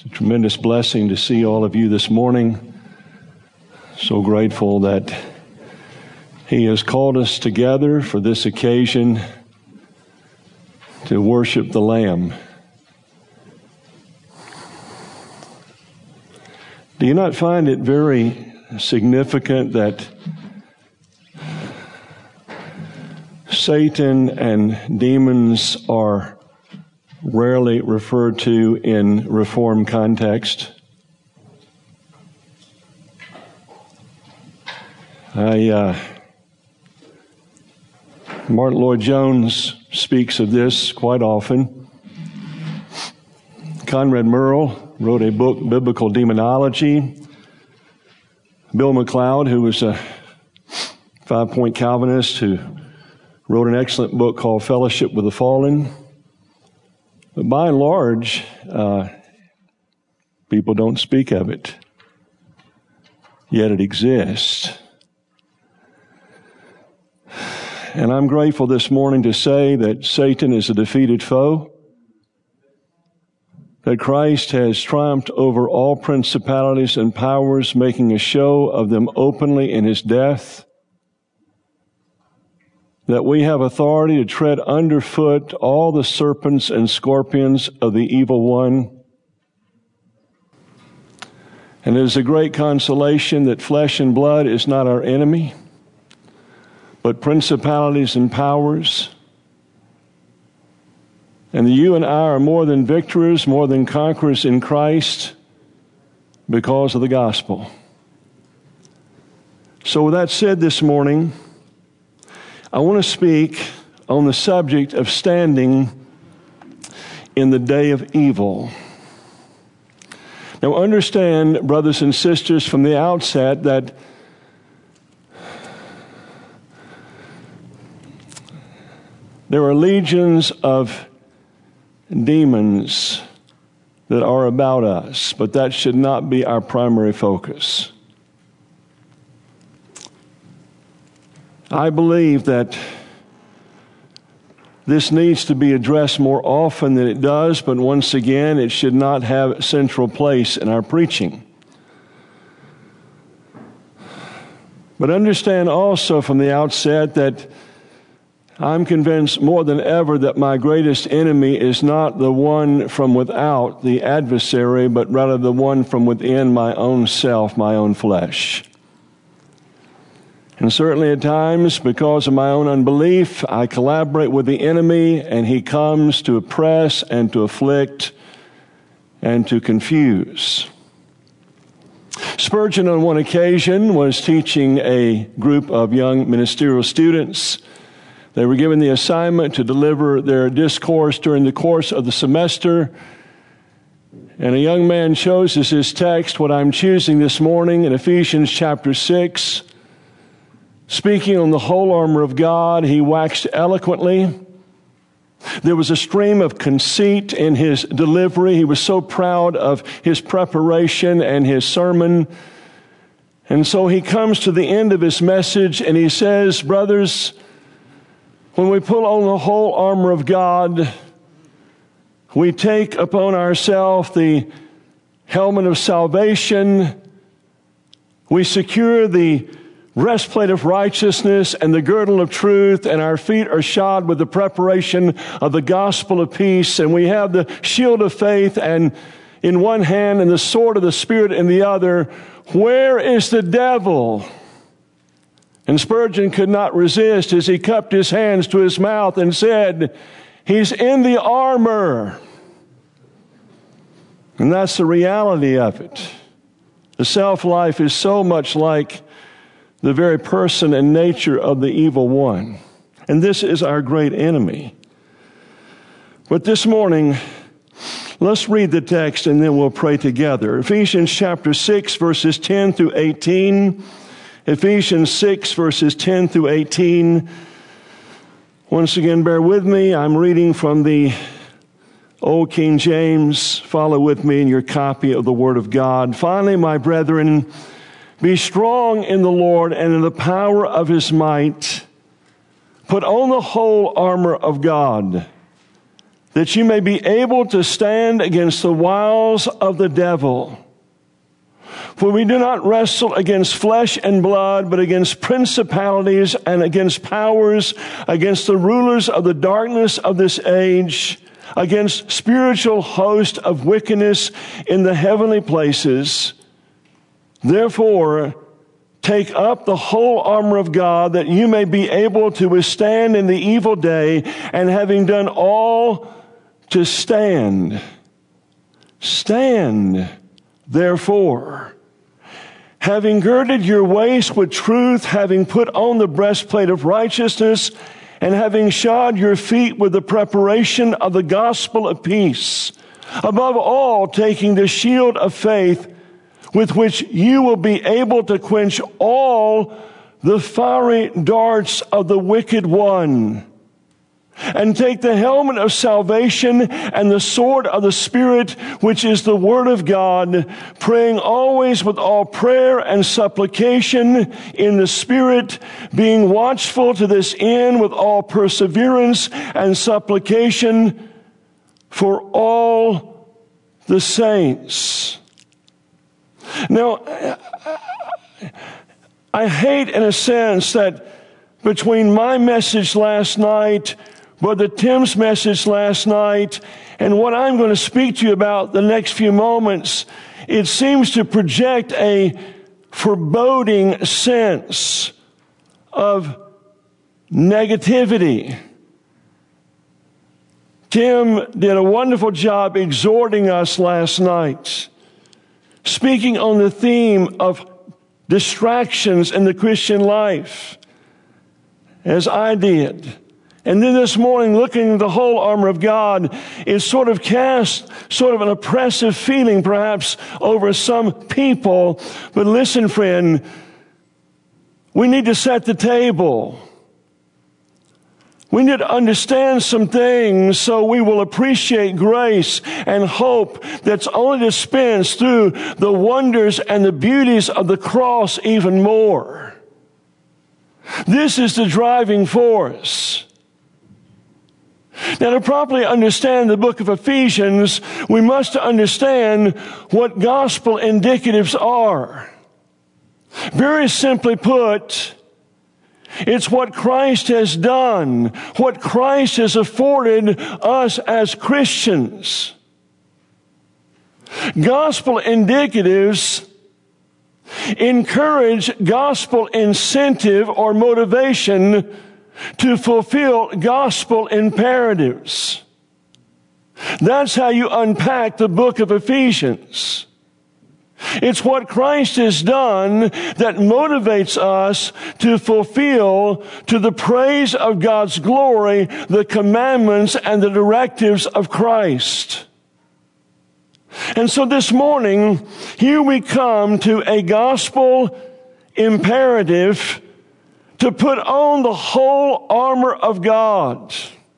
It's a tremendous blessing to see all of you this morning. So grateful that He has called us together for this occasion to worship the Lamb. Do you not find it very significant that Satan and demons are rarely referred to in Reformed context? Martin Lloyd-Jones speaks of this quite often. Conrad Merle wrote a book, Biblical Demonology. Bill McLeod, who was a five-point Calvinist, who wrote an excellent book called Fellowship with the Fallen. But by and large, people don't speak of it, yet it exists. And I'm grateful this morning to say that Satan is a defeated foe, that Christ has triumphed over all principalities and powers, making a show of them openly in His death, that we have authority to tread underfoot all the serpents and scorpions of the evil one. And it is a great consolation that flesh and blood is not our enemy, but principalities and powers. And you and I are more than victors, more than conquerors in Christ because of the gospel. So with that said this morning, I want to speak on the subject of standing in the day of evil. Now understand, brothers and sisters, from the outset that there are legions of demons that are about us, but that should not be our primary focus. I believe that this needs to be addressed more often than it does, but once again, it should not have a central place in our preaching. But understand also from the outset that I'm convinced more than ever that my greatest enemy is not the one from without, the adversary, but rather the one from within my own self, my own flesh. And certainly at times, because of my own unbelief, I collaborate with the enemy, and he comes to oppress and to afflict and to confuse. Spurgeon on one occasion was teaching a group of young ministerial students. They were given the assignment to deliver their discourse during the course of the semester. And a young man chose as his text what I'm choosing this morning in Ephesians chapter 6. Speaking on the whole armor of God, he waxed eloquently. There was a stream of conceit in his delivery. He was so proud of his preparation and his sermon. And so he comes to the end of his message and he says, brothers, when we put on the whole armor of God, we take upon ourselves the helmet of salvation. We secure the breastplate of righteousness and the girdle of truth, and our feet are shod with the preparation of the gospel of peace, and we have the shield of faith and in one hand and the sword of the Spirit in the other. Where is the devil? And Spurgeon could not resist as he cupped his hands to his mouth and said, he's in the armor. And that's the reality of it. The self-life is so much like the very person and nature of the evil one. And this is our great enemy. But this morning, let's read the text and then we'll pray together. Ephesians chapter 6, verses 10 through 18. Ephesians 6, verses 10 through 18. Once again, bear with me. I'm reading from the Old King James. Follow with me in your copy of the Word of God. Finally, my brethren, be strong in the Lord and in the power of His might. Put on the whole armor of God, that you may be able to stand against the wiles of the devil. For we do not wrestle against flesh and blood, but against principalities and against powers, against the rulers of the darkness of this age, against spiritual hosts of wickedness in the heavenly places. Therefore, take up the whole armor of God, that you may be able to withstand in the evil day, and having done all, to stand. Stand, therefore, having girded your waist with truth, having put on the breastplate of righteousness, and having shod your feet with the preparation of the gospel of peace. Above all, taking the shield of faith, with which you will be able to quench all the fiery darts of the wicked one. And take the helmet of salvation and the sword of the Spirit, which is the Word of God, praying always with all prayer and supplication in the Spirit, being watchful to this end with all perseverance and supplication for all the saints. Now, I hate in a sense that between my message last night, Brother Tim's message last night, and what I'm going to speak to you about the next few moments, it seems to project a foreboding sense of negativity. Tim did a wonderful job exhorting us last night, speaking on the theme of distractions in the Christian life, as I did. And then this morning, looking at the whole armor of God, it sort of cast sort of an oppressive feeling perhaps over some people. But listen, friend, we need to set the table. We need to understand some things so we will appreciate grace and hope that's only dispensed through the wonders and the beauties of the cross even more. This is the driving force. Now, to properly understand the book of Ephesians, we must understand what gospel indicatives are. Very simply put, it's what Christ has done, what Christ has afforded us as Christians. Gospel indicatives encourage gospel incentive or motivation to fulfill gospel imperatives. That's how you unpack the book of Ephesians. It's what Christ has done that motivates us to fulfill, to the praise of God's glory, the commandments and the directives of Christ. And so this morning, here we come to a gospel imperative to put on the whole armor of God.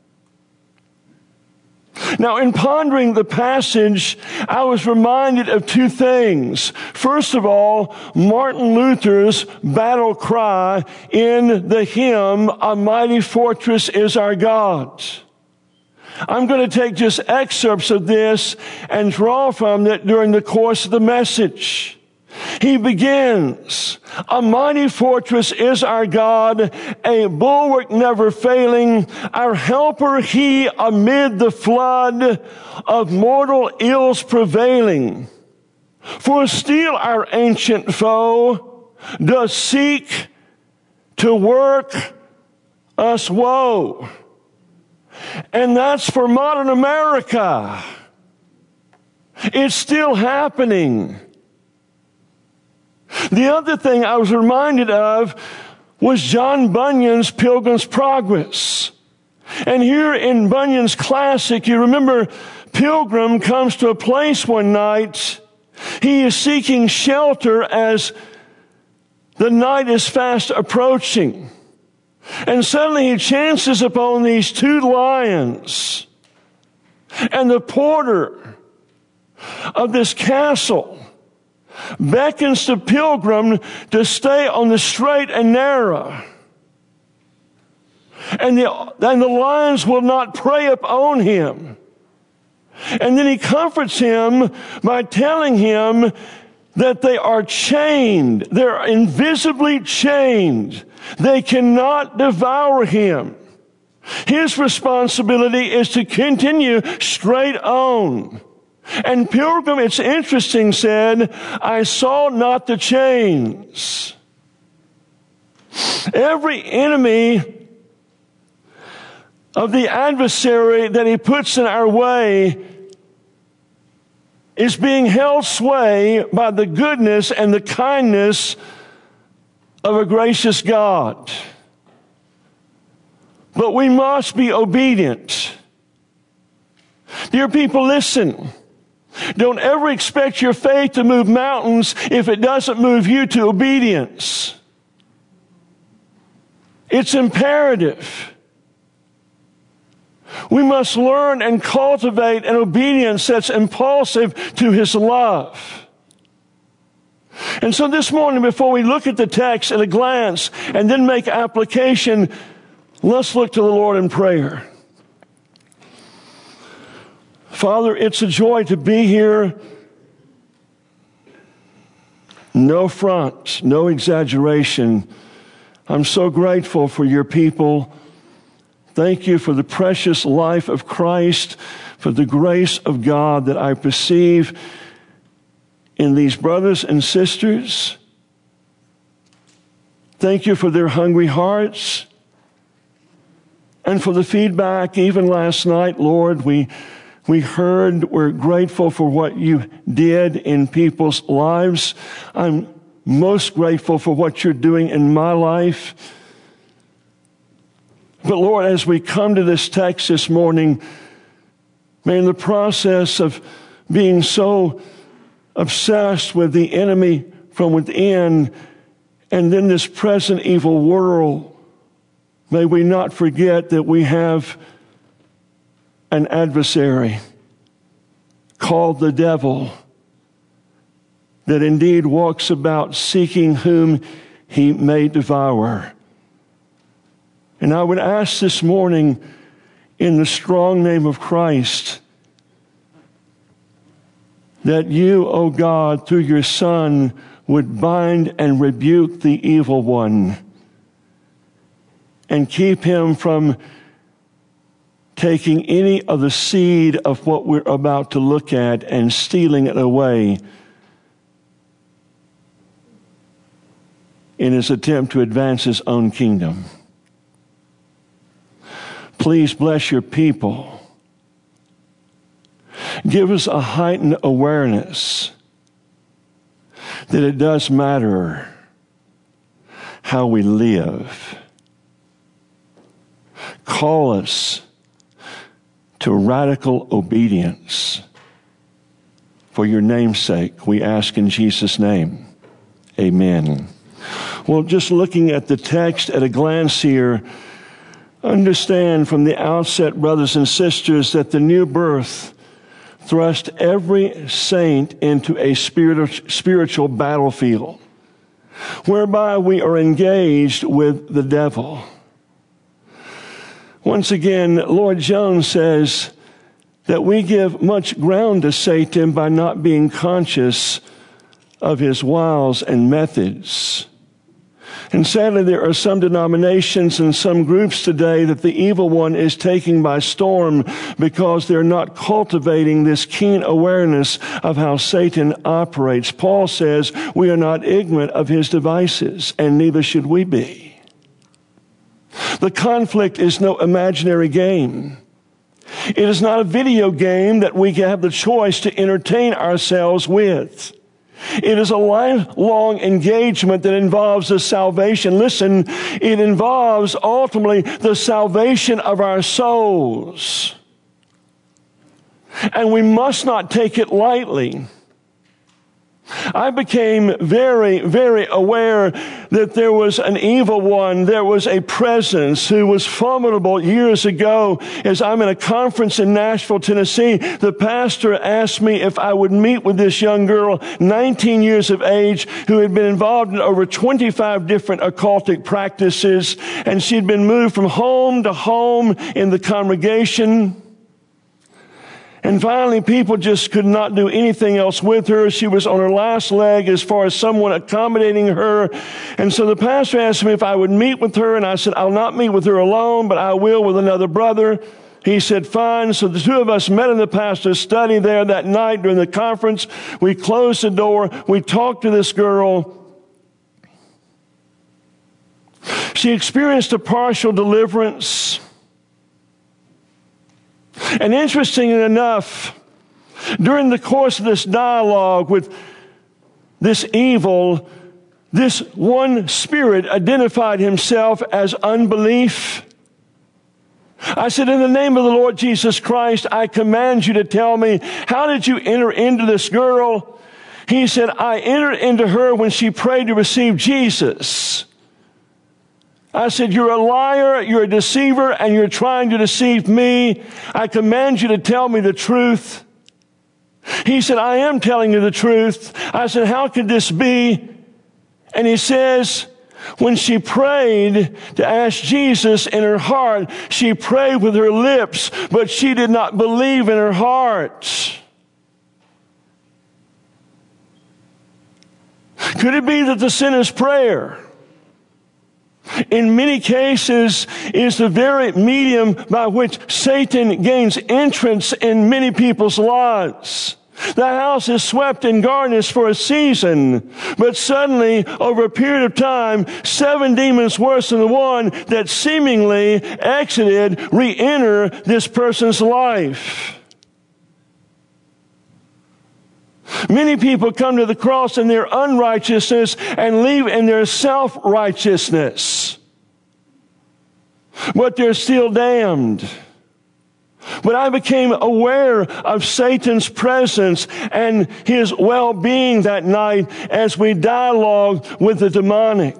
Now, in pondering the passage, I was reminded of two things. First of all, Martin Luther's battle cry in the hymn, "A Mighty Fortress is Our God." I'm going to take just excerpts of this and draw from it during the course of the message. He begins, "A mighty fortress is our God, a bulwark never failing, our helper he amid the flood of mortal ills prevailing. For still our ancient foe does seek to work us woe." And that's for modern America. It's still happening. The other thing I was reminded of was John Bunyan's Pilgrim's Progress. And here in Bunyan's classic, you remember Pilgrim comes to a place one night. He is seeking shelter as the night is fast approaching. And suddenly he chances upon these two lions. And the porter of this castle beckons to Pilgrim to stay on the straight and narrow. And the lions will not prey upon him. And then he comforts him by telling him that they are chained. They're invisibly chained. They cannot devour him. His responsibility is to continue straight on. And Pilgrim, it's interesting, said, I saw not the chains. Every enemy of the adversary that he puts in our way is being held sway by the goodness and the kindness of a gracious God. But we must be obedient. Dear people, listen. Don't ever expect your faith to move mountains if it doesn't move you to obedience. It's imperative. We must learn and cultivate an obedience that's impulsive to His love. And so this morning, before we look at the text at a glance and then make application, let's look to the Lord in prayer. Father, it's a joy to be here. No front, no exaggeration. I'm so grateful for your people. Thank you for the precious life of Christ, for the grace of God that I perceive in these brothers and sisters. Thank you for their hungry hearts and for the feedback. Even last night, Lord, we heard, we're grateful for what you did in people's lives. I'm most grateful for what you're doing in my life. But Lord, as we come to this text this morning, may in the process of being so obsessed with the enemy from within and then this present evil world, may we not forget that we have an adversary called the devil that indeed walks about seeking whom he may devour. And I would ask this morning, in the strong name of Christ, that you, O God, through your Son, would bind and rebuke the evil one and keep him from taking any of the seed of what we're about to look at and stealing it away in his attempt to advance his own kingdom. Please bless your people. Give us a heightened awareness that it does matter how we live. Call us to radical obedience. For your name's sake, we ask in Jesus' name. Amen. Well, just looking at the text at a glance here, understand from the outset, brothers and sisters, that the new birth thrust every saint into a spiritual battlefield, whereby we are engaged with the devil. Once again, Lloyd Jones says that we give much ground to Satan by not being conscious of his wiles and methods. And sadly, there are some denominations and some groups today that the evil one is taking by storm because they're not cultivating this keen awareness of how Satan operates. Paul says we are not ignorant of his devices, and neither should we be. The conflict is no imaginary game. It is not a video game that we have the choice to entertain ourselves with. It is a lifelong engagement that involves the salvation. Listen, it involves ultimately the salvation of our souls. And we must not take it lightly. I became very, very aware that there was an evil one. There was a presence who was formidable years ago. As I'm in a conference in Nashville, Tennessee, the pastor asked me if I would meet with this young girl, 19 years of age, who had been involved in over 25 different occultic practices, and she'd been moved from home to home in the congregation. And finally, people just could not do anything else with her. She was on her last leg as far as someone accommodating her. And so the pastor asked me if I would meet with her, and I said, I'll not meet with her alone, but I will with another brother. He said, fine. So the two of us met in the pastor's study there that night during the conference. We closed the door. We talked to this girl. She experienced a partial deliverance. And interestingly enough, during the course of this dialogue with this evil, this one spirit identified himself as unbelief. I said, in the name of the Lord Jesus Christ, I command you to tell me, how did you enter into this girl? He said, I entered into her when she prayed to receive Jesus. I said, you're a liar, you're a deceiver, and you're trying to deceive me. I command you to tell me the truth. He said, I am telling you the truth. I said, how could this be? And he says, when she prayed to ask Jesus in her heart, she prayed with her lips, but she did not believe in her heart. Could it be that the sinner's prayer, in many cases, is the very medium by which Satan gains entrance in many people's lives? The house is swept and garnished for a season, but suddenly, over a period of time, 7 demons worse than the one that seemingly exited re-enter this person's life. Many people come to the cross in their unrighteousness and leave in their self-righteousness, but they're still damned. But I became aware of Satan's presence and his well-being that night as we dialogued with the demonic.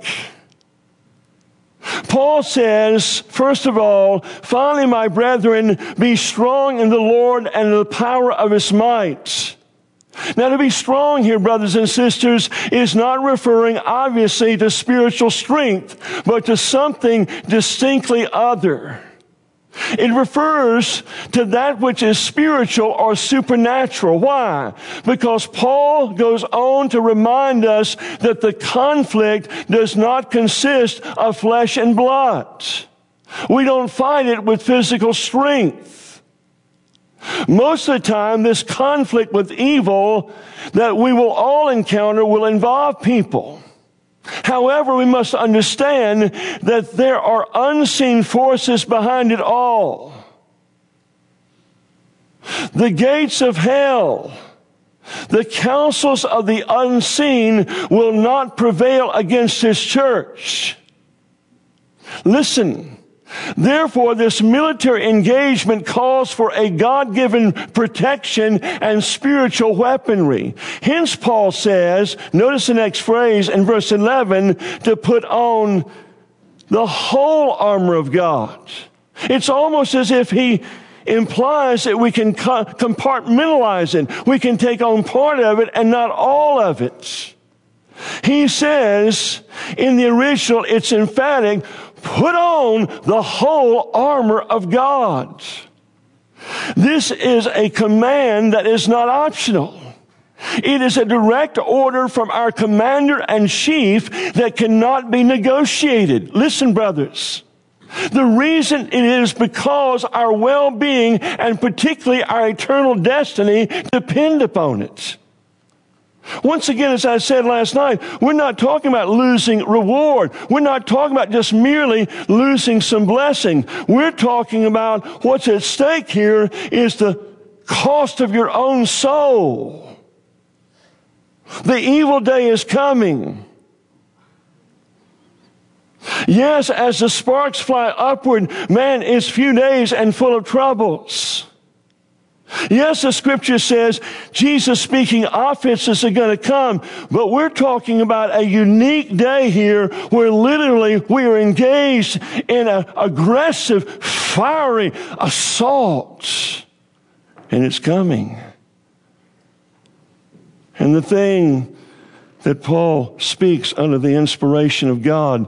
Paul says, first of all, finally, my brethren, be strong in the Lord and in the power of his might. Now, to be strong here, brothers and sisters, is not referring obviously to spiritual strength, but to something distinctly other. It refers to that which is spiritual or supernatural. Why? Because Paul goes on to remind us that the conflict does not consist of flesh and blood. We don't fight it with physical strength. Most of the time, this conflict with evil that we will all encounter will involve people. However, we must understand that there are unseen forces behind it all. The gates of hell, the counsels of the unseen will not prevail against his church. Listen. Therefore, this military engagement calls for a God-given protection and spiritual weaponry. Hence, Paul says, notice the next phrase in verse 11, to put on the whole armor of God. It's almost as if he implies that we can compartmentalize it. We can take on part of it and not all of it. He says, in the original, it's emphatic, put on the whole armor of God. This is a command that is not optional. It is a direct order from our commander-in-chief that cannot be negotiated. Listen, brothers. The reason it is because our well-being and particularly our eternal destiny depend upon it. Once again, as I said last night, we're not talking about losing reward. We're not talking about just merely losing some blessing. We're talking about what's at stake here is the cost of your own soul. The evil day is coming. Yes, as the sparks fly upward, man is few days and full of troubles. Yes, the scripture says Jesus speaking offenses are going to come, but we're talking about a unique day here where literally we are engaged in an aggressive, fiery assault. And it's coming. And the thing that Paul speaks under the inspiration of God,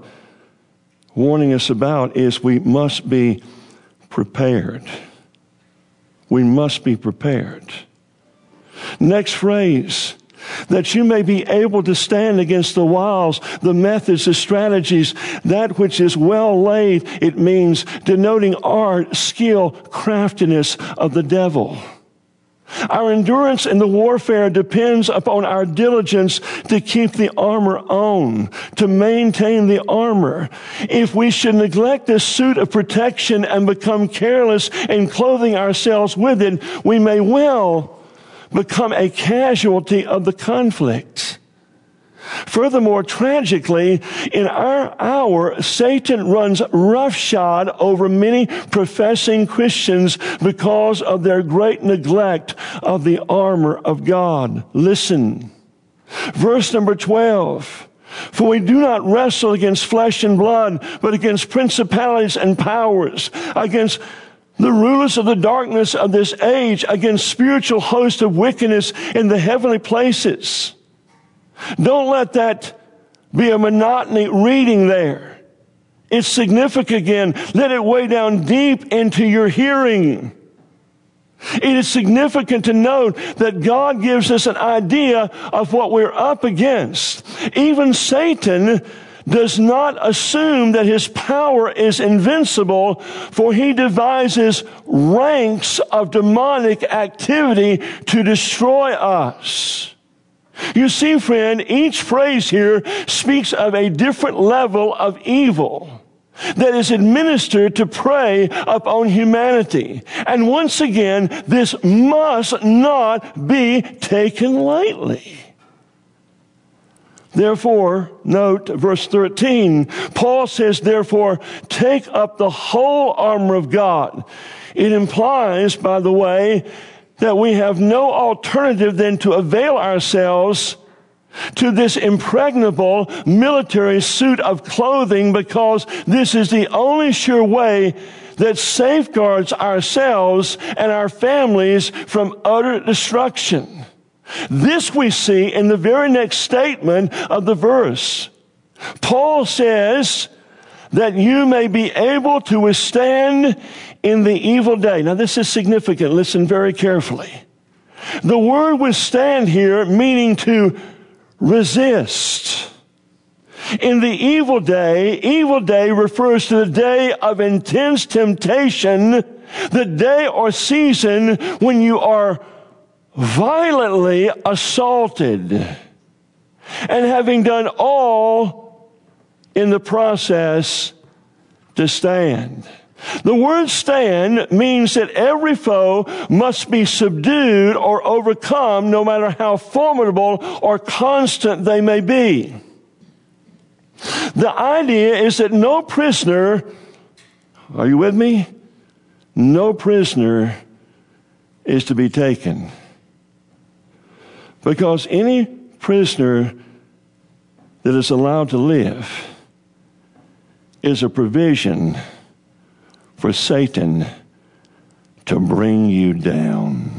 warning us about, is we must be prepared. we must be prepared. Next phrase, that you may be able to stand against the wiles, the methods, the strategies, that which is well laid. It means denoting art, skill, craftiness of the devil. Our endurance in the warfare depends upon our diligence to keep the armor on, to maintain the armor. If we should neglect this suit of protection and become careless in clothing ourselves with it, we may well become a casualty of the conflict. Furthermore, tragically, in our hour, Satan runs roughshod over many professing Christians because of their great neglect of the armor of God. Listen, verse number 12. For we do not wrestle against flesh and blood, but against principalities and powers, against the rulers of the darkness of this age, against spiritual hosts of wickedness in the heavenly places. Don't let that be a monotony reading there. It's significant again. Let it weigh down deep into your hearing. It is significant to note that God gives us an idea of what we're up against. Even Satan does not assume that his power is invincible, for he devises ranks of demonic activity to destroy us. You see, friend, each phrase here speaks of a different level of evil that is administered to prey upon humanity. And once again, this must not be taken lightly. Therefore, note verse 13, Paul says, therefore, take up the whole armor of God. It implies, by the way, that we have no alternative than to avail ourselves to this impregnable military suit of clothing, because this is the only sure way that safeguards ourselves and our families from utter destruction. This we see in the very next statement of the verse. Paul says that you may be able to withstand in the evil day. Now this is significant. Listen very carefully. The word withstand here meaning to resist. In the evil day refers to the day of intense temptation, the day or season when you are violently assaulted, and having done all in the process to stand. The word stand means that every foe must be subdued or overcome, no matter how formidable or constant they may be. The idea is that no prisoner, are you with me? No prisoner is to be taken. Because any prisoner that is allowed to live is a provision for Satan to bring you down.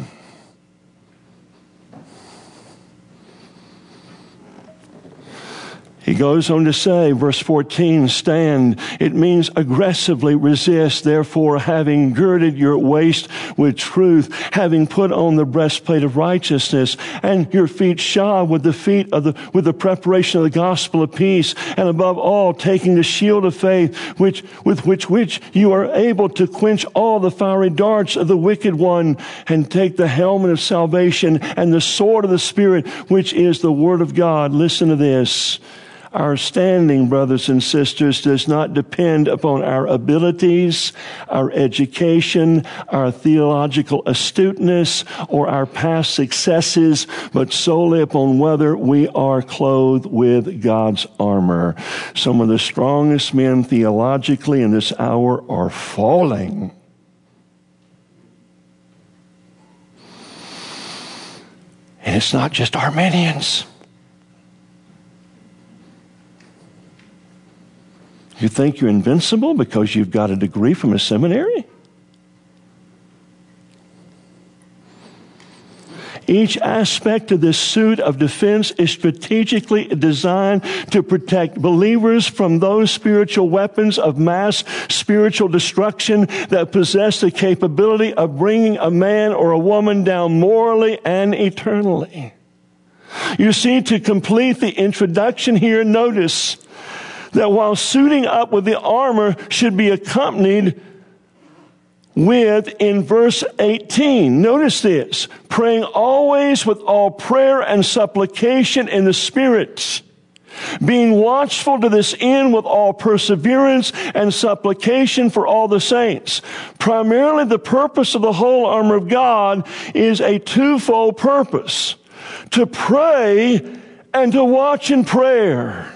He goes on to say, verse 14, stand. It means aggressively resist. Therefore, having girded your waist with truth, having put on the breastplate of righteousness, and your feet shod with the preparation of the gospel of peace, and above all, taking the shield of faith, with which you are able to quench all the fiery darts of the wicked one, and take the helmet of salvation and the sword of the Spirit, which is the word of God. Listen to this. Our standing, brothers and sisters, does not depend upon our abilities, our education, our theological astuteness, or our past successes, but solely upon whether we are clothed with God's armor. Some of the strongest men theologically in this hour are falling. And it's not just Arminians. You think you're invincible because you've got a degree from a seminary? Each aspect of this suit of defense is strategically designed to protect believers from those spiritual weapons of mass spiritual destruction that possess the capability of bringing a man or a woman down morally and eternally. You see, to complete the introduction here, notice that while suiting up with the armor should be accompanied with, in verse 18, notice this, praying always with all prayer and supplication in the Spirit, being watchful to this end with all perseverance and supplication for all the saints. Primarily, the purpose of the whole armor of God is a twofold purpose: to pray and to watch in prayer.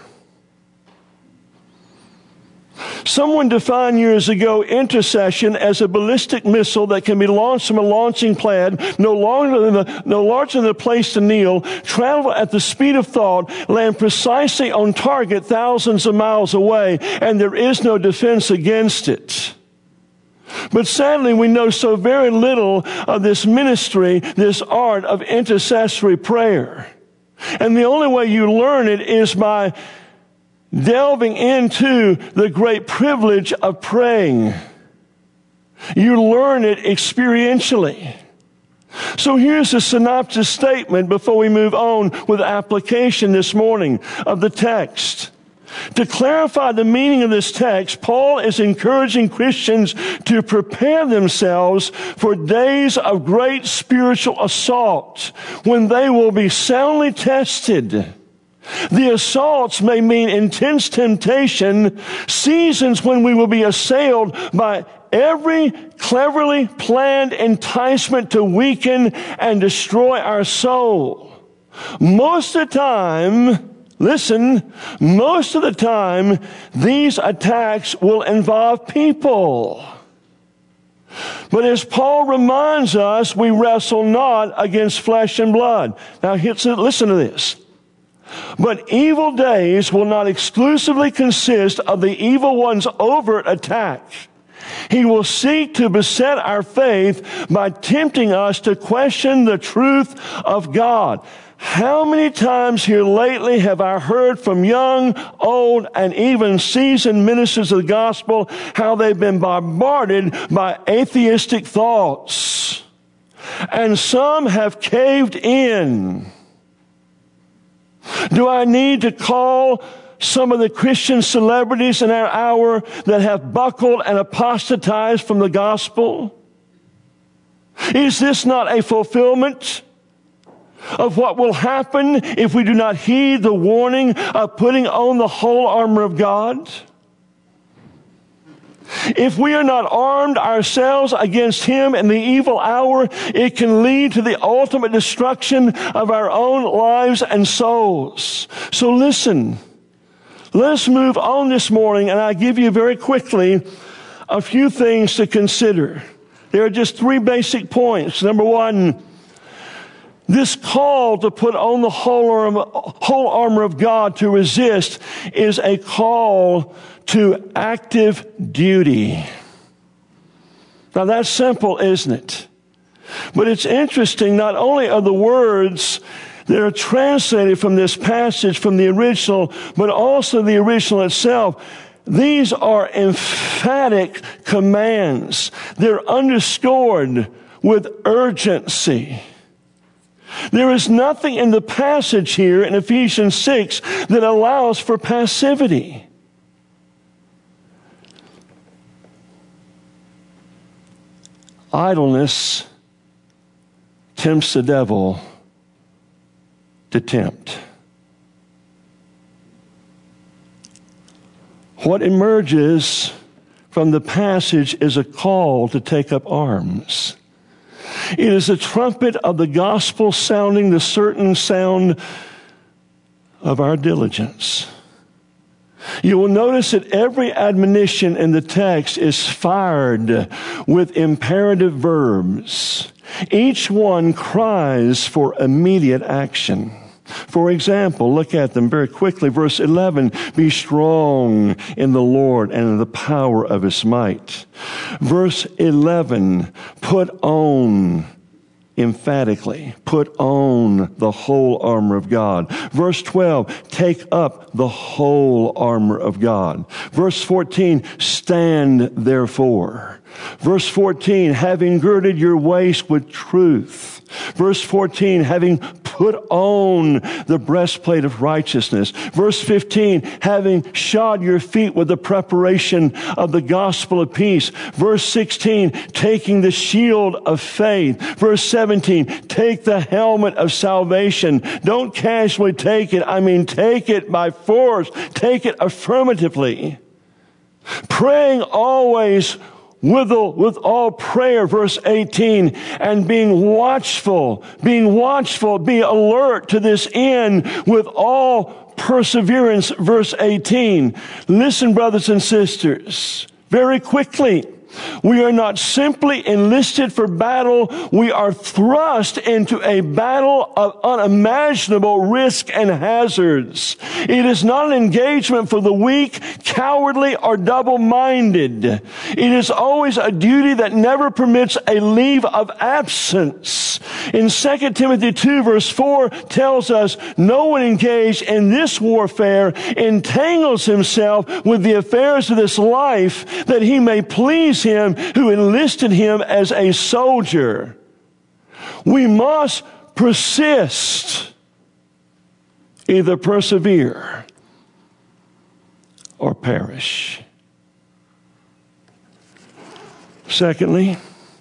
Someone defined years ago intercession as a ballistic missile that can be launched from a launching pad, no larger than the place to kneel, travel at the speed of thought, land precisely on target thousands of miles away, and there is no defense against it. But sadly, we know so very little of this ministry, this art of intercessory prayer. And the only way you learn it is by delving into the great privilege of praying. You learn it experientially. So here's a synopsis statement before we move on with application this morning of the text. To clarify the meaning of this text, Paul is encouraging Christians to prepare themselves for days of great spiritual assault when they will be soundly tested. The assaults may mean intense temptation, seasons when we will be assailed by every cleverly planned enticement to weaken and destroy our soul. Most of the time, listen, most of the time, these attacks will involve people. But as Paul reminds us, we wrestle not against flesh and blood. Now, listen to this. But evil days will not exclusively consist of the evil one's overt attack. He will seek to beset our faith by tempting us to question the truth of God. How many times here lately have I heard from young, old, and even seasoned ministers of the gospel how they've been bombarded by atheistic thoughts, and some have caved in. Do I need to call some of the Christian celebrities in our hour that have buckled and apostatized from the gospel? Is this not a fulfillment of what will happen if we do not heed the warning of putting on the whole armor of God? If we are not armed ourselves against him in the evil hour, it can lead to the ultimate destruction of our own lives and souls. So listen, let us move on this morning, and I give you very quickly a few things to consider. There are just 3 basic points. Number 1, this call to put on the whole armor of God to resist is a call to active duty. Now that's simple, isn't it? But it's interesting, not only are the words that are translated from this passage from the original, but also the original itself. These are emphatic commands. They're underscored with urgency. There is nothing in the passage here in Ephesians 6 that allows for passivity. Idleness tempts the devil to tempt. What emerges from the passage is a call to take up arms. It is a trumpet of the gospel sounding the certain sound of our diligence. You will notice that every admonition in the text is fired with imperative verbs. Each one cries for immediate action. For example, look at them very quickly. Verse 11, be strong in the Lord and in the power of his might. Verse 11, put on emphatically, put on the whole armor of God. Verse 12, take up the whole armor of God. Verse 14, stand therefore. Verse 14, having girded your waist with truth. Verse 14, having put on the breastplate of righteousness. Verse 15, having shod your feet with the preparation of the gospel of peace. Verse 16, taking the shield of faith. Verse 17, take the helmet of salvation. Don't casually take it. I mean, take it by force. Take it affirmatively. Praying always with all prayer, verse 18, and being watchful, be alert to this end with all perseverance, verse 18. Listen, brothers and sisters, very quickly. We are not simply enlisted for battle. We are thrust into a battle of unimaginable risk and hazards. It is not an engagement for the weak, cowardly, or double-minded. It is always a duty that never permits a leave of absence. In 2 Timothy 2 verse 4 tells us, no one engaged in this warfare entangles himself with the affairs of this life, that he may please him who enlisted him as a soldier. We must persist, either persevere or perish. Secondly,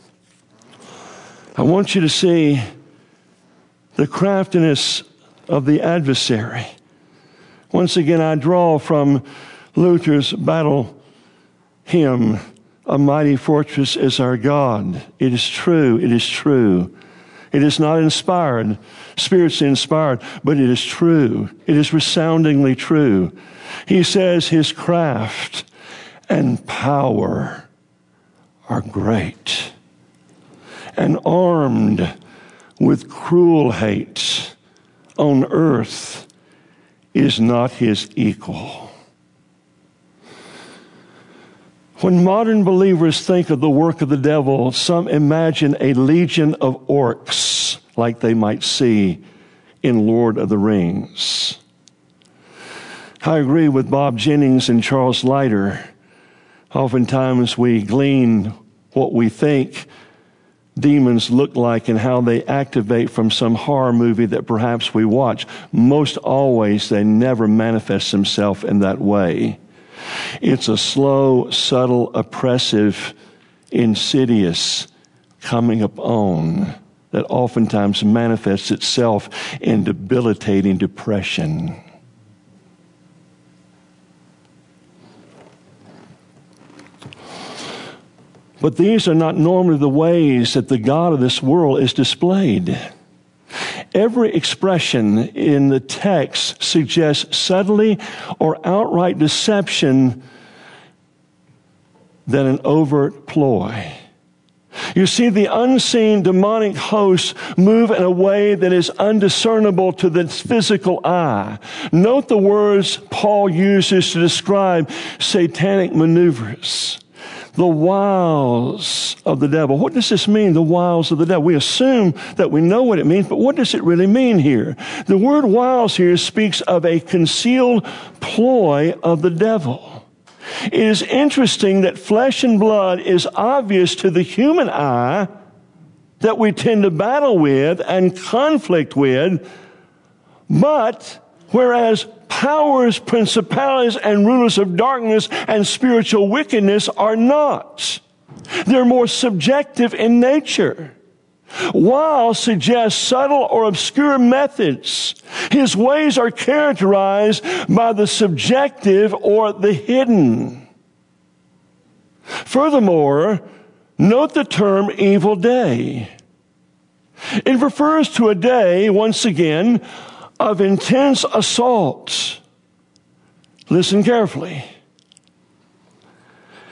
I want you to see the craftiness of the adversary. Once again, I draw from Luther's battle hymn, "A mighty fortress is our God." It is true. It is true. It is not inspired, spiritually inspired, but it is true. It is resoundingly true. He says his craft and power are great, and armed with cruel hate on earth is not his equal. When modern believers think of the work of the devil, some imagine a legion of orcs like they might see in Lord of the Rings. I agree with Bob Jennings and Charles Leiter. Oftentimes we glean what we think demons look like and how they activate from some horror movie that perhaps we watch. Most always, they never manifest themselves in that way. It's a slow, subtle, oppressive, insidious coming upon that oftentimes manifests itself in debilitating depression. But these are not normally the ways that the God of this world is displayed. Every expression in the text suggests subtlety or outright deception than an overt ploy. You see, the unseen demonic hosts move in a way that is undiscernible to the physical eye. Note the words Paul uses to describe satanic maneuvers. The wiles of the devil. What does this mean, the wiles of the devil? We assume that we know what it means, but what does it really mean here? The word wiles here speaks of a concealed ploy of the devil. It is interesting that flesh and blood is obvious to the human eye, that we tend to battle with and conflict with, but whereas powers, principalities, and rulers of darkness and spiritual wickedness are not. They're more subjective in nature. Wile suggests subtle or obscure methods. His ways are characterized by the subjective or the hidden. Furthermore, note the term evil day. It refers to a day, once again, of intense assault. Listen carefully.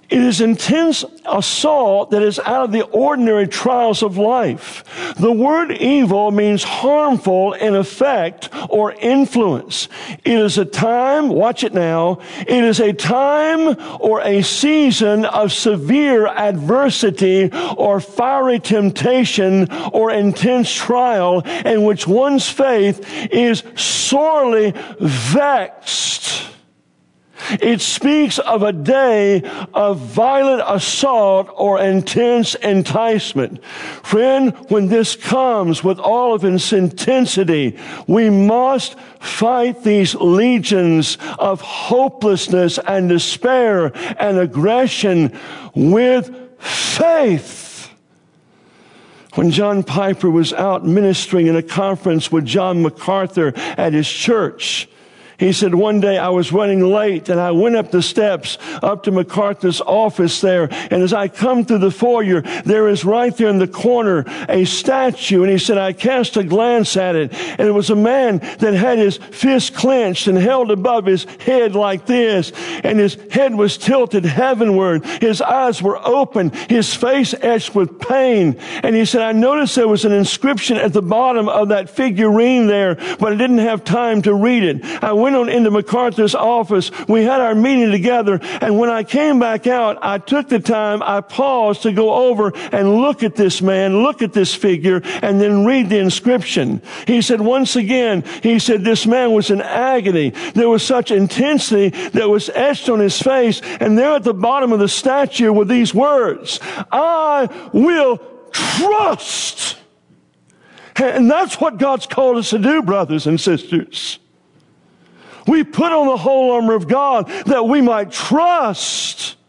It is intense assault that is out of the ordinary trials of life. The word evil means harmful in effect or influence. It is a time, watch it now, it is a time or a season of severe adversity or fiery temptation or intense trial in which one's faith is sorely vexed. It speaks of a day of violent assault or intense enticement. Friend, when this comes with all of its intensity, we must fight these legions of hopelessness and despair and aggression with faith. When John Piper was out ministering in a conference with John MacArthur at his church, he said, one day I was running late and I went up the steps up to MacArthur's office there. And as I come through the foyer, there is right there in the corner a statue. And he said, I cast a glance at it. And it was a man that had his fist clenched and held above his head like this. And his head was tilted heavenward. His eyes were open. His face etched with pain. And he said, I noticed there was an inscription at the bottom of that figurine there, but I didn't have time to read it. I went on into MacArthur's office. We had our meeting together. And when I came back out, I took the time, I paused to go over and look at this man, look at this figure, and then read the inscription. He said, once again, he said, this man was in agony. There was such intensity that was etched on his face. And there at the bottom of the statue were these words, I will trust. And that's what God's called us to do, brothers and sisters. We put on the whole armor of God that we might trust.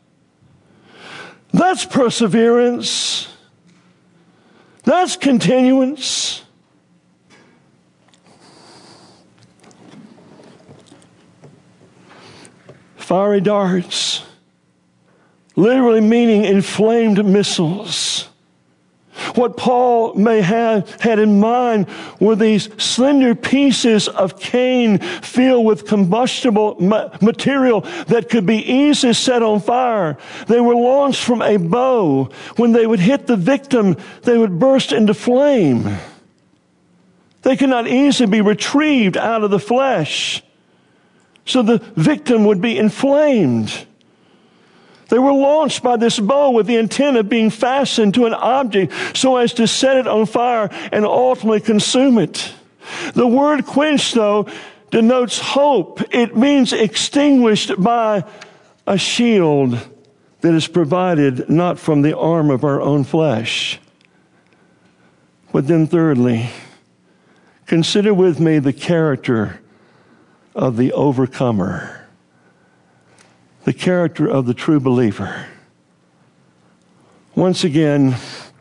That's perseverance. That's continuance. Fiery darts, literally meaning inflamed missiles. What Paul may have had in mind were these slender pieces of cane filled with combustible material that could be easily set on fire. They were launched from a bow. When they would hit the victim, they would burst into flame. They could not easily be retrieved out of the flesh, so the victim would be inflamed. They were launched by this bow with the intent of being fastened to an object so as to set it on fire and ultimately consume it. The word quench, though, denotes hope. It means extinguished by a shield that is provided not from the arm of our own flesh. But then thirdly, consider with me the character of the overcomer. The character of the true believer. Once again,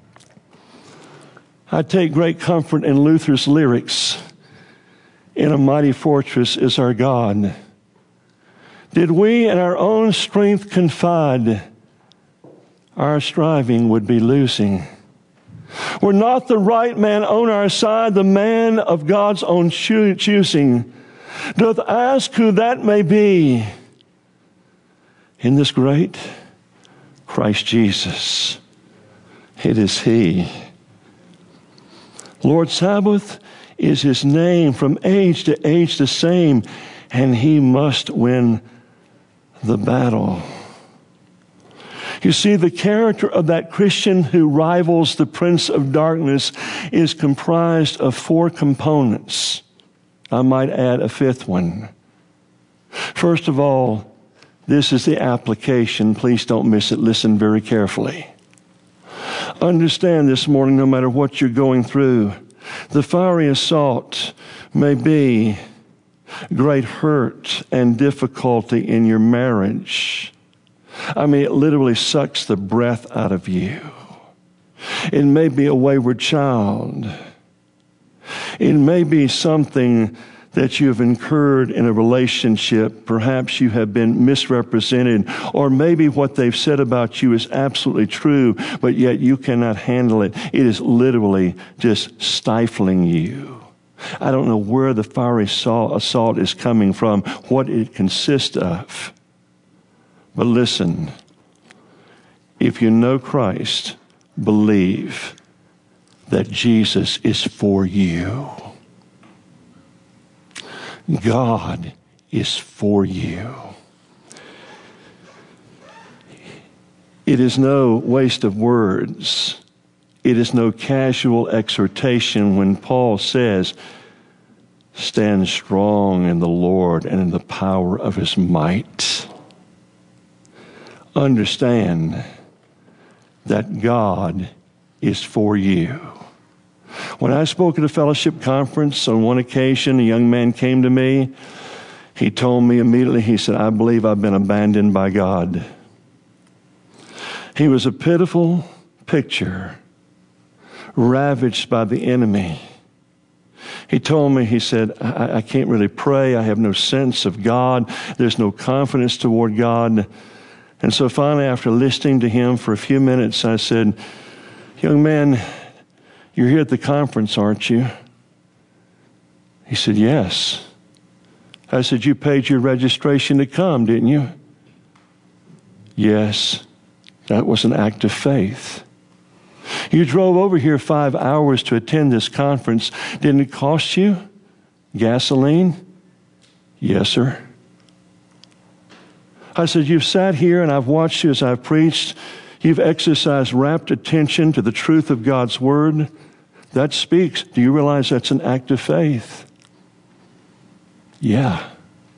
I take great comfort in Luther's lyrics, "In a mighty fortress is our God. Did we in our own strength confide, our striving would be losing. Were not the right man on our side, the man of God's own choosing, doth ask who that may be. In this great Christ Jesus, it is He. Lord Sabaoth is His name, from age to age the same, and He must win the battle. You see, the character of that Christian who rivals the prince of darkness is comprised of 4 components. I might add a 5th one. First of all, this is the application. Please don't miss it. Listen very carefully. Understand this morning, no matter what you're going through, the fiery assault may be great hurt and difficulty in your marriage. I mean, it literally sucks the breath out of you. It may be a wayward child. It may be something that you have incurred in a relationship. Perhaps you have been misrepresented, or maybe what they've said about you is absolutely true, but yet you cannot handle it. It is literally just stifling you. I don't know where the fiery assault is coming from, what it consists of. But listen, if you know Christ, believe that Jesus is for you. God is for you. It is no waste of words. It is no casual exhortation when Paul says, stand strong in the Lord and in the power of his might. Understand that God is for you. When I spoke at a fellowship conference, on one occasion, a young man came to me. He told me immediately, he said, I believe I've been abandoned by God. He was a pitiful picture, ravaged by the enemy. He told me, he said, I can't really pray. I have no sense of God. There's no confidence toward God. And so finally, after listening to him for a few minutes, I said, young man, you're here at the conference, aren't you? He said, yes. I said, you paid your registration to come, didn't you? Yes. That was an act of faith. You drove over here 5 hours to attend this conference. Didn't it cost you gasoline? Yes, sir. I said, you've sat here and I've watched you as I've preached. You've exercised rapt attention to the truth of God's word. That speaks. Do you realize that's an act of faith? Yeah.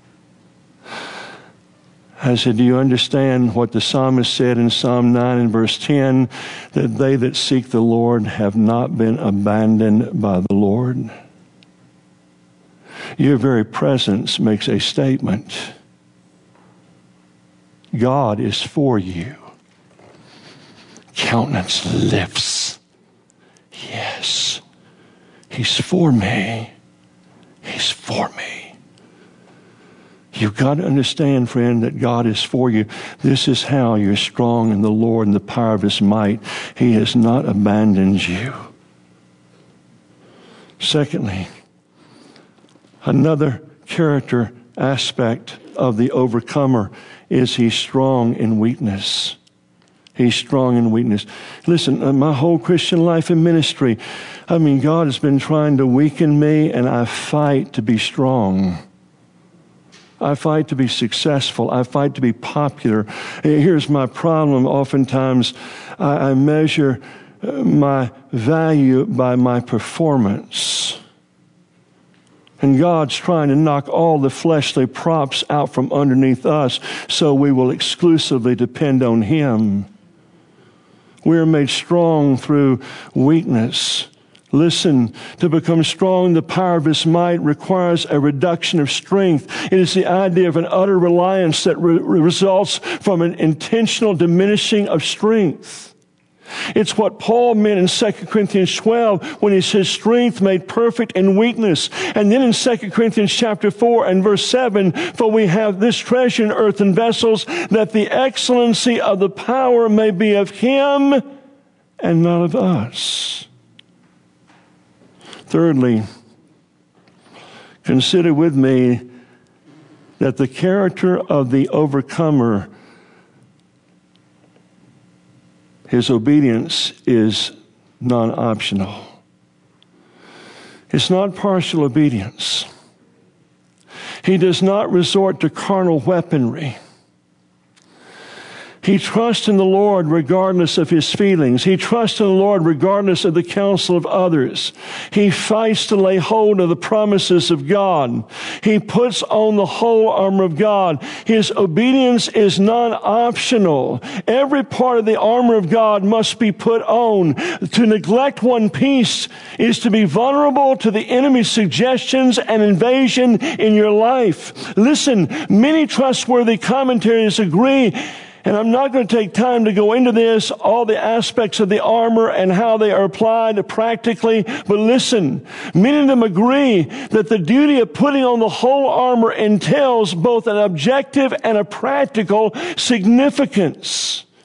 I said, do you understand what the psalmist said in Psalm 9 and verse 10? That they that seek the Lord have not been abandoned by the Lord. Your very presence makes a statement. God is for you. Countenance lifts. Yes. He's for me. He's for me. You've got to understand, friend, that God is for you. This is how you're strong in the Lord and the power of his might. He has not abandoned you. Secondly, another character aspect of the overcomer is he's strong in weakness. He's strong in weakness. Listen, my whole Christian life and ministry, God has been trying to weaken me, and I fight to be strong. I fight to be successful. I fight to be popular. Here's my problem. Oftentimes, I measure my value by my performance. And God's trying to knock all the fleshly props out from underneath us so we will exclusively depend on him. We are made strong through weakness. Listen, to become strong, the power of his might requires a reduction of strength. It is the idea of an utter reliance that results from an intentional diminishing of strength. It's what Paul meant in 2 Corinthians 12 when he says strength made perfect in weakness. And then in 2 Corinthians chapter 4 and verse 7, for we have this treasure in earthen vessels, that the excellency of the power may be of him and not of us. Thirdly, consider with me that the character of the overcomer, his obedience is non-optional. It's not partial obedience. He does not resort to carnal weaponry. He trusts in the Lord regardless of his feelings. He trusts in the Lord regardless of the counsel of others. He fights to lay hold of the promises of God. He puts on the whole armor of God. His obedience is non-optional. Every part of the armor of God must be put on. To neglect one piece is to be vulnerable to the enemy's suggestions and invasion in your life. Listen, many trustworthy commentaries agree, and I'm not going to take time to go into this, all the aspects of the armor and how they are applied practically. But listen, many of them agree that the duty of putting on the whole armor entails both an objective and a practical significance.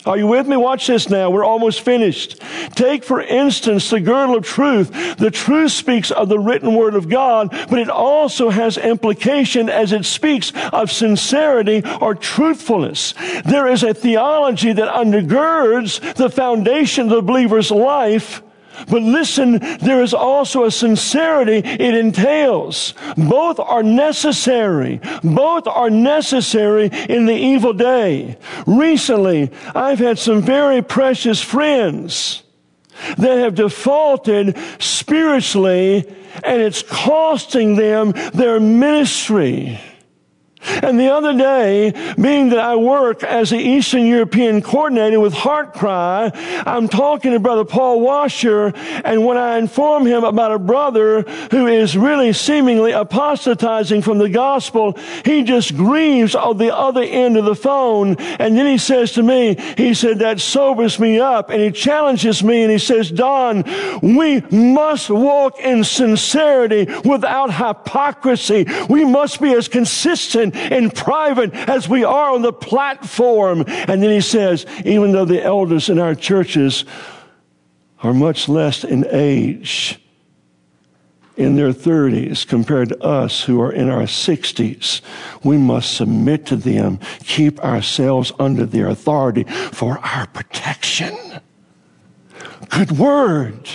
Are you with me? Watch this now. We're almost finished. Take, for instance, the girdle of truth. The truth speaks of the written word of God, but it also has implication as it speaks of sincerity or truthfulness. There is a theology that undergirds the foundation of the believer's life. But listen, there is also a sincerity it entails. Both are necessary. Both are necessary in the evil day. Recently, I've had some very precious friends that have defaulted spiritually, and it's costing them their ministry. And the other day, being that I work as the Eastern European coordinator with HeartCry, I'm talking to Brother Paul Washer, and when I inform him about a brother who is really seemingly apostatizing from the gospel, he just grieves on the other end of the phone, and then he says to me, he said, that sobers me up, and he challenges me, and he says, Don, we must walk in sincerity without hypocrisy. We must be as consistent in private as we are on the platform. And then he says, even though the elders in our churches are much less in age, in their 30s compared to us who are in our 60s, we must submit to them, keep ourselves under their authority for our protection. Good word.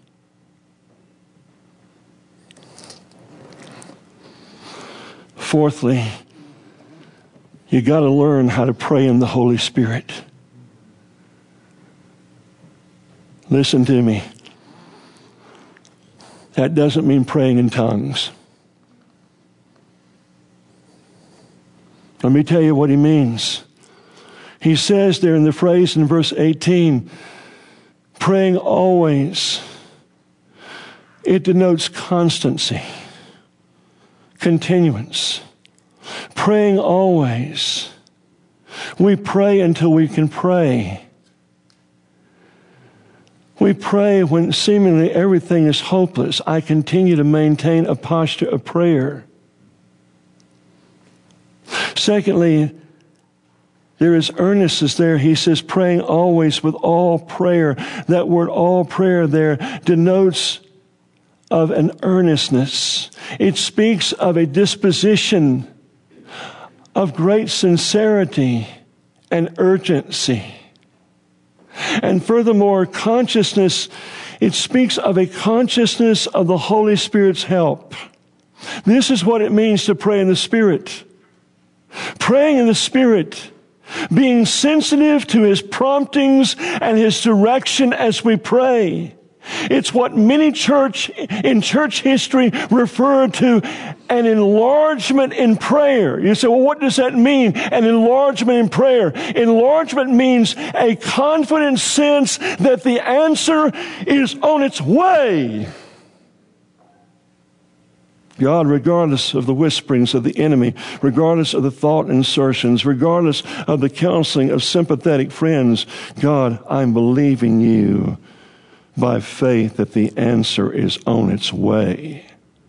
Fourthly, you got to learn how to pray in the Holy Spirit. Listen to me. That doesn't mean praying in tongues. Let me tell you what he means. He says there in the phrase in verse 18, praying always. It denotes constancy, continuance. Praying always. We pray until we can pray. We pray when seemingly everything is hopeless. I continue to maintain a posture of prayer. Secondly, there is earnestness there. He says praying always with all prayer. That word all prayer there denotes of an earnestness. It speaks of a disposition of great sincerity and urgency. And furthermore, consciousness, it speaks of a consciousness of the Holy Spirit's help. This is what it means to pray in the Spirit. Praying in the Spirit, being sensitive to His promptings and His direction as we pray. It's what many in church history refer to an enlargement in prayer. You say, well, what does that mean? An enlargement in prayer. Enlargement means a confident sense that the answer is on its way. God, regardless of the whisperings of the enemy, regardless of the thought insertions, regardless of the counseling of sympathetic friends, God, I'm believing you by faith that the answer is on its way.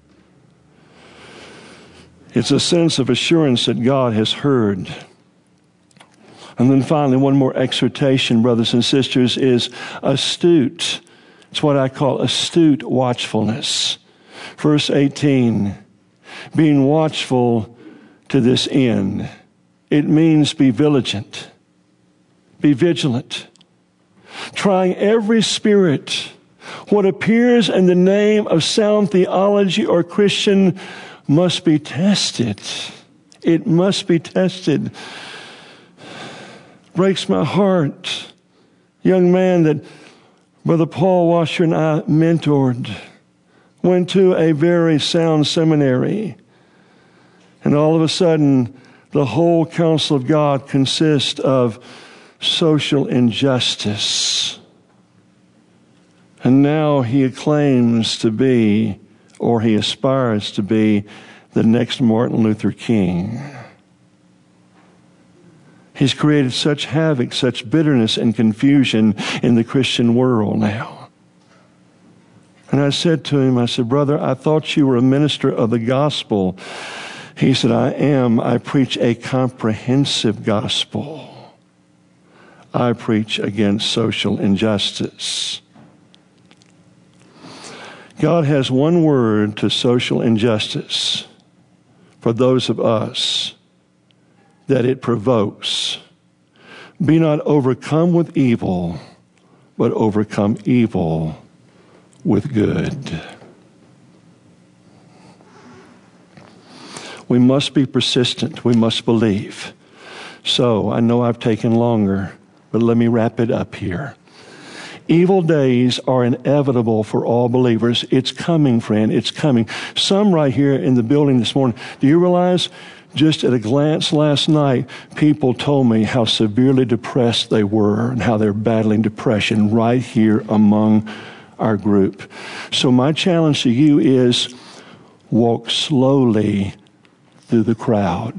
It's a sense of assurance that God has heard. And then finally, one more exhortation, brothers and sisters, is astute. It's what I call astute watchfulness. Verse 18, being watchful to this end. It means be vigilant. Be vigilant. Trying every spirit. What appears in the name of sound theology or Christian must be tested. It must be tested. Breaks my heart. Young man that Brother Paul Washer and I mentored went to a very sound seminary. And all of a sudden, the whole counsel of God consists of social injustice. And now he claims to be, or he aspires to be, the next Martin Luther King. He's created such havoc, such bitterness and confusion in the Christian world now. And I said to him, I said, brother, I thought you were a minister of the gospel. He said, I am. I preach a comprehensive gospel. I preach against social injustice. God has one word to social injustice for those of us that it provokes. Be not overcome with evil, but overcome evil with good. We must be persistent. We must believe. So, I know I've taken longer, but let me wrap it up here. Evil days are inevitable for all believers. It's coming, friend. It's coming. Some right here in the building this morning, do you realize just at a glance last night, people told me how severely depressed they were and how they're battling depression right here among our group. So my challenge to you is walk slowly through the crowd.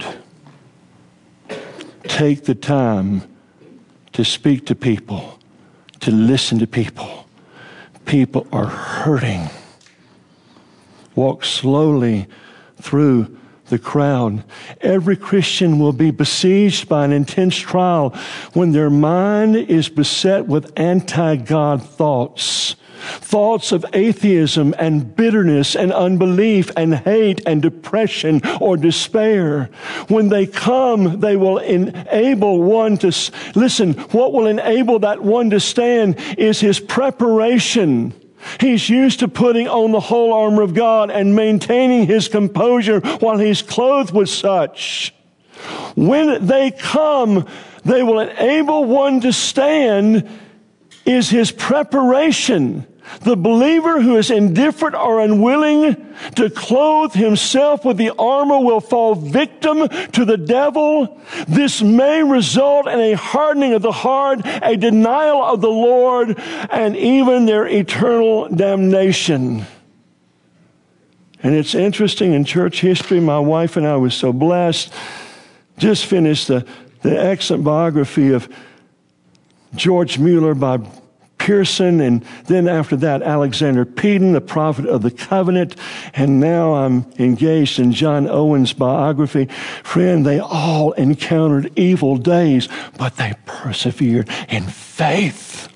Take the time to speak to people, to listen to people. People are hurting. Walk slowly through the crowd. Every Christian will be besieged by an intense trial when their mind is beset with anti-God thoughts. Thoughts of atheism and bitterness and unbelief and hate and depression or despair. When they come, they will enable one to, listen, what will enable that one to stand is his preparation. He's used to putting on the whole armor of God and maintaining his composure while he's clothed with such. When they come, they will enable one to stand is his preparation. The believer who is indifferent or unwilling to clothe himself with the armor will fall victim to the devil. This may result in a hardening of the heart, a denial of the Lord, and even their eternal damnation. And it's interesting, in church history, my wife and I were so blessed, just finished the excellent biography of George Mueller by Pearson, and then after that, Alexander Peden, the prophet of the covenant, and now I'm engaged in John Owen's biography. Friend, they all encountered evil days, but they persevered in faith.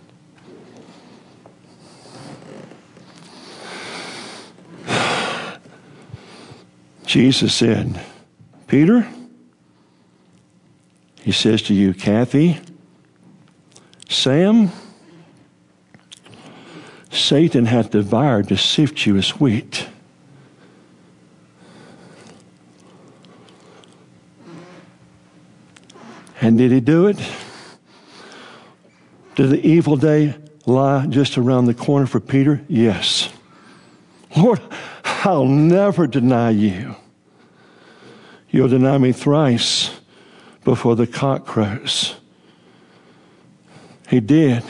Jesus said, Peter, he says to you, Kathy, Sam, Satan hath devoured to sift you as wheat. And did he do it? Did the evil day lie just around the corner for Peter? Yes. Lord, I'll never deny you. You'll deny me thrice before the cock crows. He did.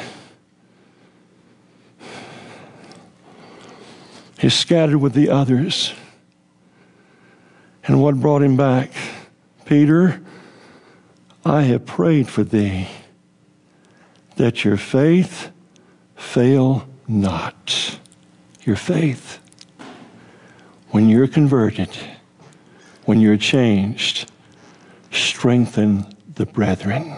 He scattered with the others. And what brought him back? Peter, I have prayed for thee, that your faith fail not. Your faith. When you're converted, when you're changed, strengthen the brethren.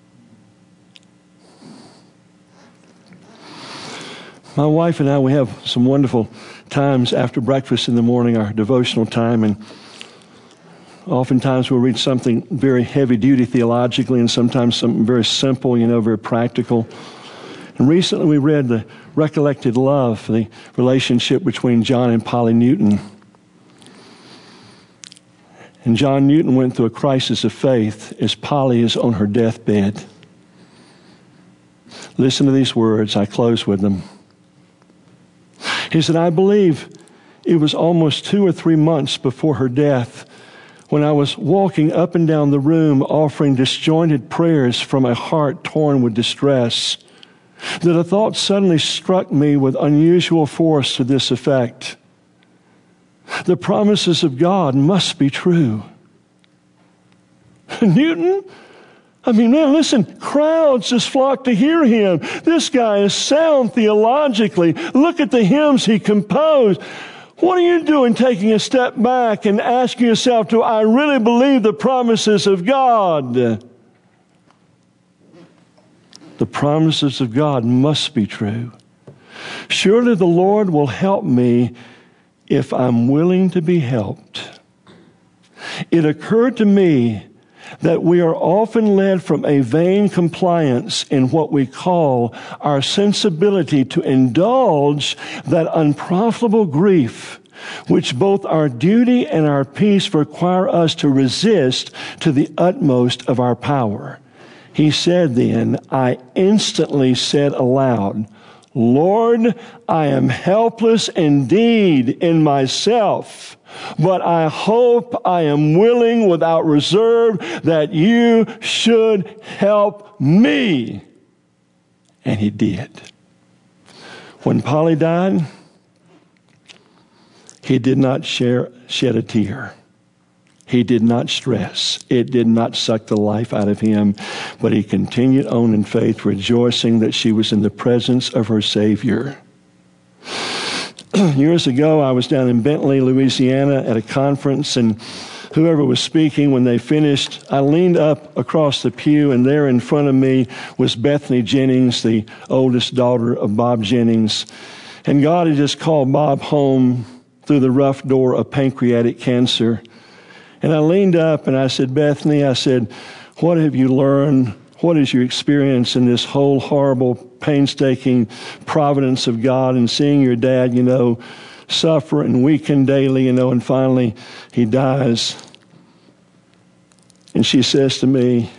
My wife and I, we have some wonderful times after breakfast in the morning, our devotional time, and oftentimes we'll read something very heavy-duty theologically and sometimes something very simple, very practical. And recently we read the Recollected Love, the relationship between John and Polly Newton. And John Newton went through a crisis of faith as Polly is on her deathbed. Listen to these words. I close with them. He said, I believe it was almost 2 or 3 months before her death when I was walking up and down the room offering disjointed prayers from a heart torn with distress, that a thought suddenly struck me with unusual force to this effect. The promises of God must be true. Newton? Man, listen, crowds just flock to hear him. This guy is sound theologically. Look at the hymns he composed. What are you doing taking a step back and asking yourself, do I really believe the promises of God? The promises of God must be true. Surely the Lord will help me if I'm willing to be helped. It occurred to me that we are often led from a vain compliance in what we call our sensibility to indulge that unprofitable grief, which both our duty and our peace require us to resist to the utmost of our power. He said then, I instantly said aloud, Lord, I am helpless indeed in myself, but I hope I am willing without reserve that you should help me. And he did. When Polly died, he did not shed a tear. He did not stress. It did not suck the life out of him, but he continued on in faith, rejoicing that she was in the presence of her Savior. Years ago, I was down in Bentley, Louisiana at a conference, and whoever was speaking, when they finished, I leaned up across the pew, and there in front of me was Bethany Jennings, the oldest daughter of Bob Jennings. And God had just called Bob home through the rough door of pancreatic cancer. And I leaned up and I said, Bethany, I said, what have you learned? What is your experience in this whole horrible, painstaking providence of God and seeing your dad, suffer and weaken daily, and finally he dies. And she says to me,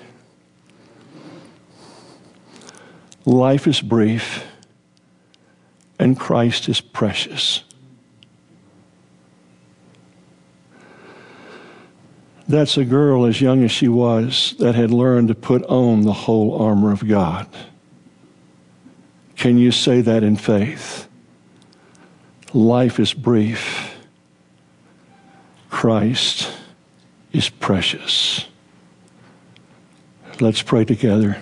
life is brief and Christ is precious. That's a girl as young as she was that had learned to put on the whole armor of God. Can you say that in faith? Life is brief. Christ is precious. Let's pray together.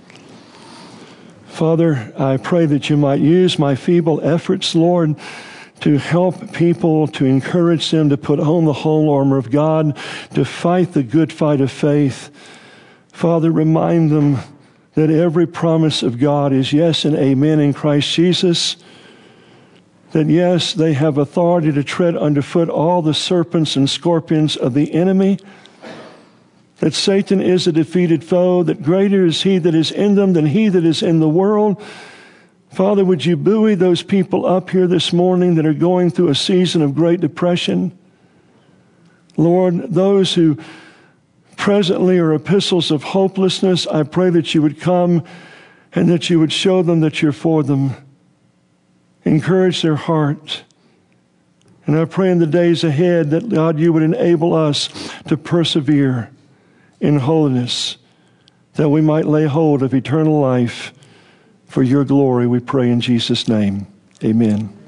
Father, I pray that you might use my feeble efforts, Lord, to help people, to encourage them to put on the whole armor of God, to fight the good fight of faith. Father, remind them that every promise of God is yes and amen in Christ Jesus. That yes, they have authority to tread underfoot all the serpents and scorpions of the enemy. That Satan is a defeated foe, that greater is he that is in them than he that is in the world. Father, would you buoy those people up here this morning that are going through a season of great depression? Lord, those who presently are epistles of hopelessness, I pray that you would come and that you would show them that you're for them. Encourage their heart. And I pray in the days ahead that, God, you would enable us to persevere in holiness, that we might lay hold of eternal life. For your glory, we pray in Jesus' name. Amen.